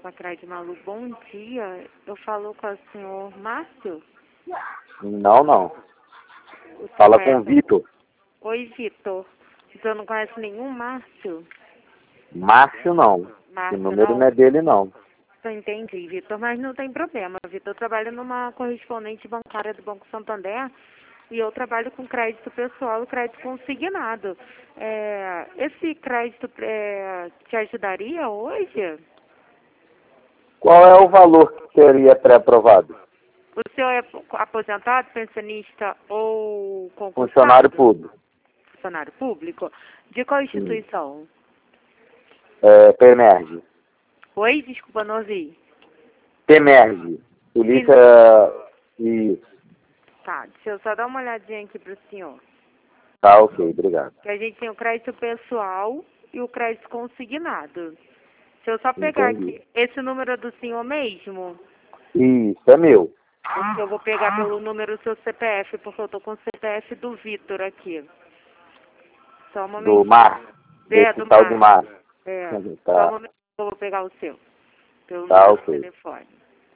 Lacraide Malu, bom dia. Eu falo com o senhor Márcio? Não. O Fala senhor com o Vitor. Oi, Vitor. O senhor não conhece nenhum Márcio? Márcio não. Márcio, O número não é dele, não. Eu entendi, Vitor, mas não tem problema. Vitor, eu trabalho numa correspondente bancária do Banco Santander e eu trabalho com crédito pessoal e crédito consignado. Esse crédito te ajudaria hoje? Qual é o valor que seria pré-aprovado? O senhor é aposentado, pensionista ou concursado? Funcionário público. Funcionário público? De qual instituição? PEMERGE. Oi, desculpa, não ouvi. PEMERGE. Polícia... Isso. Tá, deixa eu só dar uma olhadinha aqui pro senhor. Tá, ok, obrigado. Que a gente tem o crédito pessoal e o crédito consignado. Deixa eu só pegar Entendi. aqui. Esse número é do senhor mesmo? Isso, é meu. Eu vou pegar pelo número do seu CPF, porque eu tô com o CPF do Vitor aqui. Só um momentinho. Do Márcio. Do Desse tal de Márcio. Márcio. Só um Tá, momento que eu vou pegar o seu. Pelo tá, número do ok. telefone.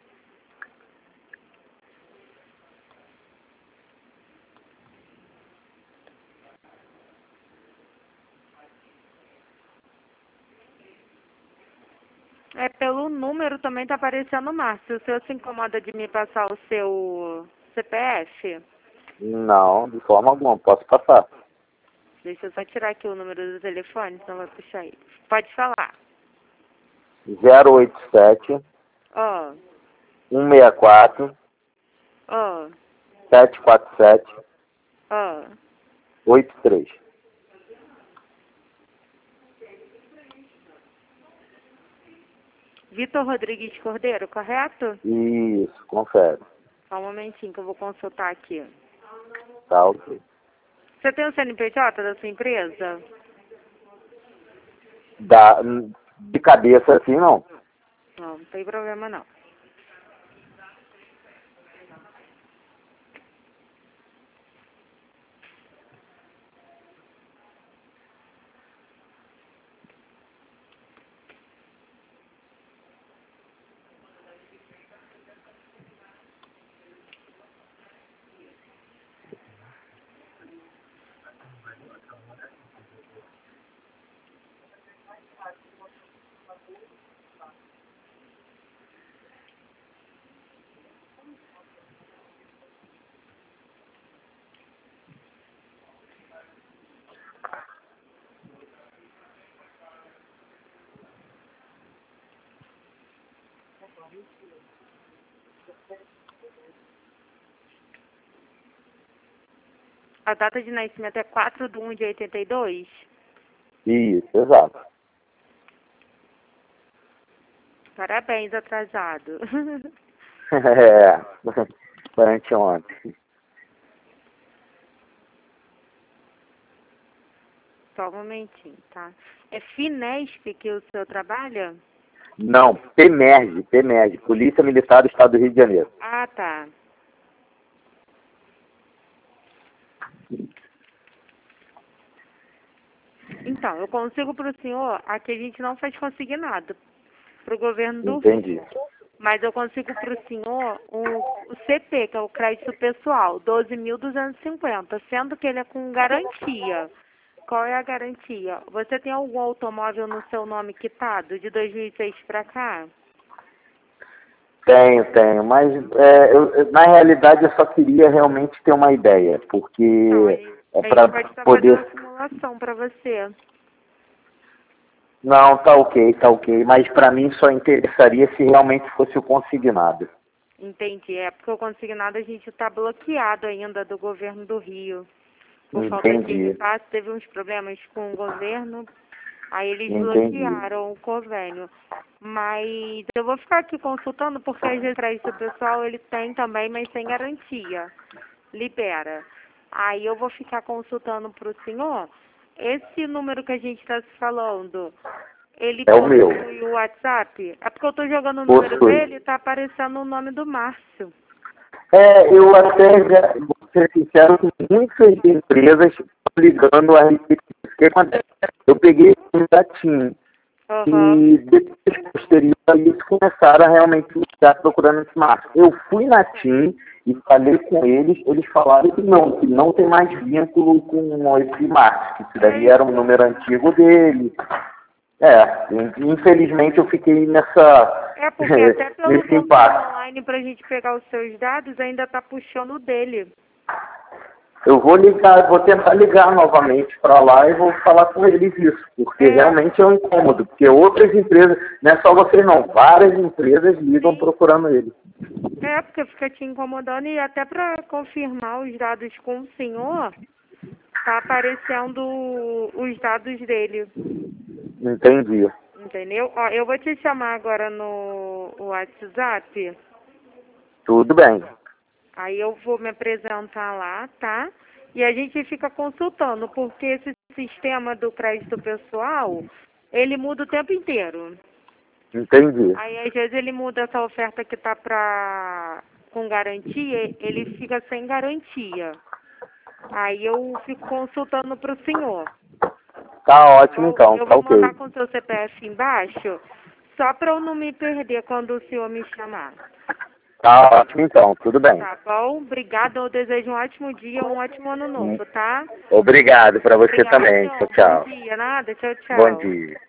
Pelo número também tá aparecendo Márcio. O senhor se incomoda de me passar o seu CPF? Não, de forma alguma, posso passar. Deixa eu só tirar aqui o número do telefone, senão vai puxar ele. Pode falar. 087 Ó, 164 ó, 747 ó. 83. Vitor Rodrigues Cordeiro, correto? Isso, confere. Só um momentinho que eu vou consultar aqui. Tá, ok. Você tem o CNPJ da sua empresa? De cabeça assim, não. Não tem problema não. A data de nascimento é 4/1/82? Isso, exato. Parabéns, atrasado. É, foi anteontem. Só um momentinho, tá? É Finesp que o senhor trabalha? Não, PEMERGE, Polícia Militar do Estado do Rio de Janeiro. Ah, tá. Então, eu consigo para o senhor, aqui a gente não faz consignado para o governo do Entendi. Rio. Mas eu consigo para o senhor o CP, que é o crédito pessoal, 12.250, sendo que ele é com garantia. Qual é a garantia? Você tem algum automóvel no seu nome quitado de 2006 para cá? Tenho, mas na realidade eu só queria realmente ter uma ideia, porque Não, é a para gente pode estar poder... fazendo uma simulação para você. Não, tá ok, mas para mim só interessaria se realmente fosse o consignado. Entendi. É porque o consignado a gente está bloqueado ainda do governo do Rio. Por falta de Entendi. espaço, teve uns problemas com o governo, aí eles Entendi. bloquearam o convênio. Mas eu vou ficar aqui consultando, porque às vezes para isso o pessoal ele tem também, mas sem garantia. Libera. Aí eu vou ficar consultando para o senhor. Esse número que a gente está se falando, ele É o meu. possui o WhatsApp? É porque eu estou jogando o número Possui. dele e está aparecendo o nome do Márcio. Eu até, vou ser sincero, que muitas empresas estão ligando a respeito disso. O que acontece? Eu peguei um gatinho Aham. e depois que período aí eles começaram a realmente estar procurando esse marketing. Eu fui na TIM e falei com eles falaram que não tem mais vínculo com esse marketing, que isso daí era um número antigo dele. Infelizmente eu fiquei nessa... porque até pelo nesse banco impacto. online pra gente pegar os seus dados, ainda tá puxando o dele. Eu vou tentar ligar novamente para lá e vou falar com eles isso, porque realmente é um incômodo, porque outras empresas, não é só você não, várias empresas ligam procurando ele. Porque fica te incomodando e até para confirmar os dados com o senhor, tá aparecendo os dados dele. Entendi. Entendeu? Ó, eu vou te chamar agora no WhatsApp. Tudo bem. Aí eu vou me apresentar lá, tá? E a gente fica consultando, porque esse sistema do crédito pessoal, ele muda o tempo inteiro. Entendi. Aí às vezes ele muda essa oferta que tá com garantia, ele fica sem garantia. Aí eu fico consultando pro senhor. Tá ótimo então, Eu tá vou ok. mandar com o seu CPF embaixo, só para eu não me perder quando o senhor me chamar. Tá ótimo então, tudo bem. Tá bom? Obrigada, eu desejo um ótimo dia, um ótimo ano novo, tá? Obrigado para você Obrigada, também. senhor. Tchau, tchau. Bom dia, nada, tchau, tchau. Bom dia.